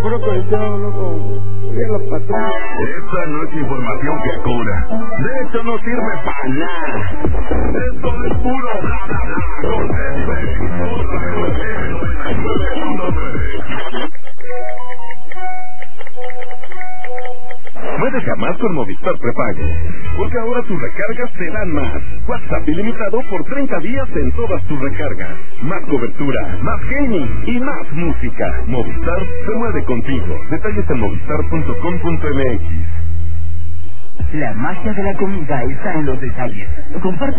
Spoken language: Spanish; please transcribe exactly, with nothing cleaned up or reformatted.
puro colección, loco. Oye, los patrones. Esa no es información que cura. De hecho, no sirve para nada. Esto es puro bla, bla, bla. Con no deja más con Movistar Prepago, porque ahora tus recargas te dan más. WhatsApp ilimitado por treinta días en todas tus recargas. Más cobertura, más gaming y más música. Movistar se mueve contigo. Detalles en movistar punto com punto m x. La magia de la comida está en los detalles. Comparte